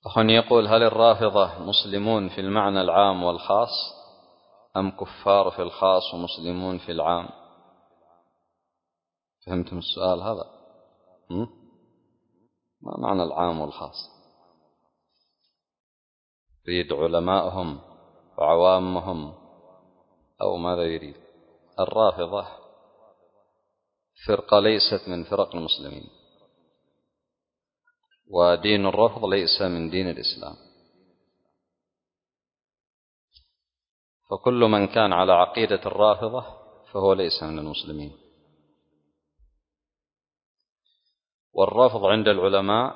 أخ يقول: هل الرافضة مسلمون في المعنى العام والخاص أم كفار في الخاص ومسلمون في العام؟ فهمتم السؤال هذا؟ ما معنى العام والخاص؟ يريد علماءهم وعوامهم أو ماذا يريد؟ الرافضة فرقة ليست من فرق المسلمين، ودين الرفض ليس من دين الإسلام، فكل من كان على عقيدة الرافضة فهو ليس من المسلمين. والرفض عند العلماء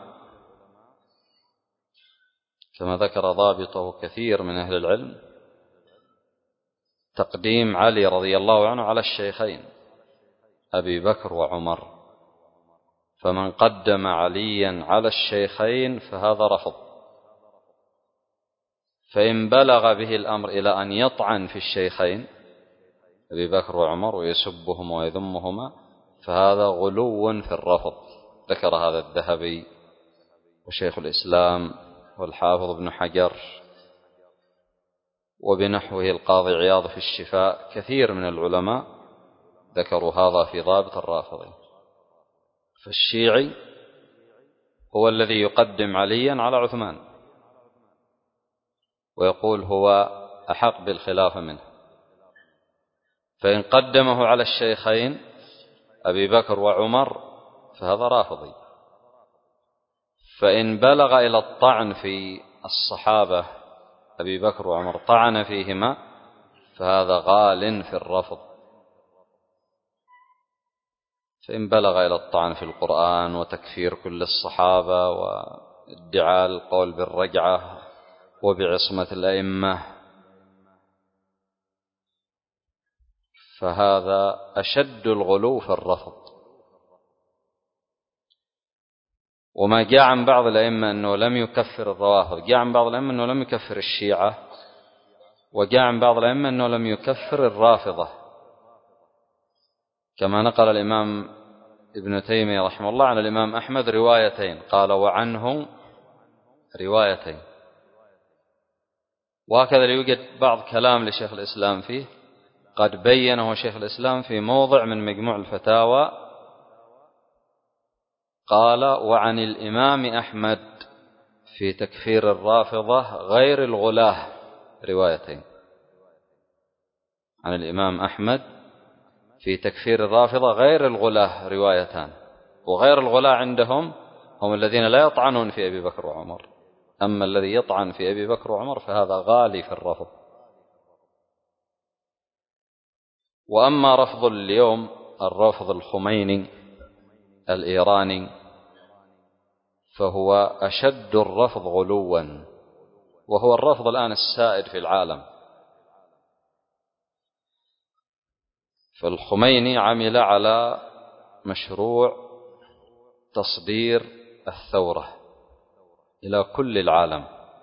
كما ذكر ضابطه كثير من أهل العلم تقديم علي رضي الله عنه على الشيخين أبي بكر وعمر، فمن قدم عليا على الشيخين فهذا رفض، فإن بلغ به الأمر إلى أن يطعن في الشيخين أبي بكر وعمر ويسبهما ويذمهما فهذا غلو في الرفض. ذكر هذا الذهبي وشيخ الإسلام والحافظ ابن حجر وبنحوه القاضي عياض في الشفاء، كثير من العلماء ذكروا هذا في ضابط الرافضين. فالشيعي هو الذي يقدم عليا على عثمان ويقول هو أحق بالخلافة منه، فإن قدمه على الشيخين أبي بكر وعمر فهذا رافضي، فإن بلغ إلى الطعن في الصحابة أبي بكر وعمر طعن فيهما فهذا غال في الرفض، فإن بلغ إلى الطعن في القرآن وتكفير كل الصحابة وادعاء القول بالرجعة وبعصمة الأئمة فهذا أشد الغلو في الرفض. وما جاء عن بعض الأئمة أنه لم يكفر الروافض، جاء عن بعض الأئمة أنه لم يكفر الشيعة، وجاء عن بعض الأئمة أنه لم يكفر الرافضة، كما نقل الإمام ابن تيمية رحمه الله عن الإمام أحمد روايتين، قال وعنه روايتين. وهكذا يوجد بعض كلام لشيخ الإسلام فيه قد بينه شيخ الإسلام في موضع من مجموع الفتاوى، قال وعن الإمام أحمد في تكفير الرافضة غير الغلاة روايتين، عن الإمام أحمد في تكفير الرافضة غير الغلاة روايتان، وغير الغلاة عندهم هم الذين لا يطعنون في أبي بكر وعمر، أما الذي يطعن في أبي بكر وعمر فهذا غالي في الرفض. وأما رفض اليوم الرفض الخميني الإيراني فهو أشد الرفض غلوا، وهو الرفض الآن السائد في العالم. فالخميني عمل على مشروع تصدير الثورة إلى كل العالم،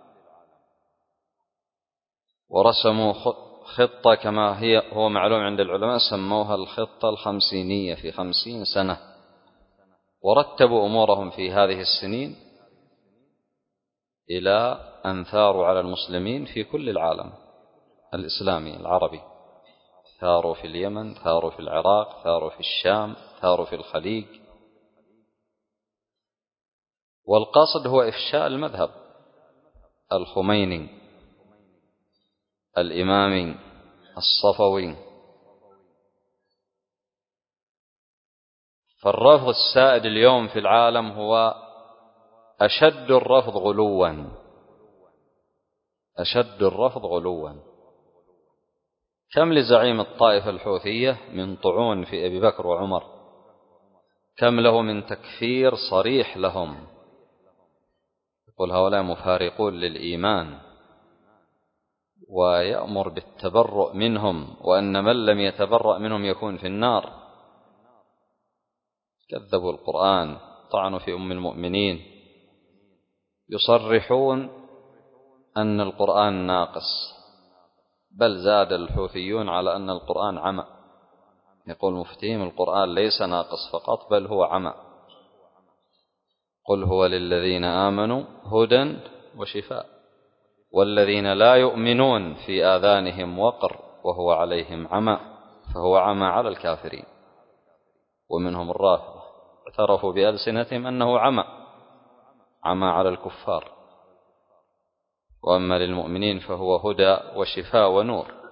ورسموا خطة كما هو معلوم عند العلماء، سموها الخطة الخمسينية في 50 سنة، ورتبوا أمورهم في هذه السنين إلى أن ثاروا على المسلمين في كل العالم الإسلامي العربي، ثاروا في اليمن، ثاروا في العراق، ثاروا في الشام، ثاروا في الخليج. والقصد هو إفشاء المذهب الخميني الإمامي الصفوي. فالرفض السائد اليوم في العالم هو أشد الرفض غلوا، أشد الرفض غلوا. كم لزعيم الطائفة الحوثية من طعون في أبي بكر وعمر، كم له من تكفير صريح لهم، يقول هؤلاء مفارقون للإيمان، ويأمر بالتبرؤ منهم، وأن من لم يتبرأ منهم يكون في النار. كذبوا القرآن، طعنوا في أم المؤمنين، يصرحون أن القرآن ناقص، بل زاد الحوثيون على أن القرآن عمى، يقول مفتيهم القرآن ليس ناقص فقط بل هو عمى. قل هو للذين آمنوا هدى وشفاء، والذين لا يؤمنون في آذانهم وقر وهو عليهم عمى فهو عمى على الكافرين. ومنهم الرافضة اعترفوا بألسنتهم أنه عمى على الكفار. وأما للمؤمنين فهو هدى وشفاء ونور.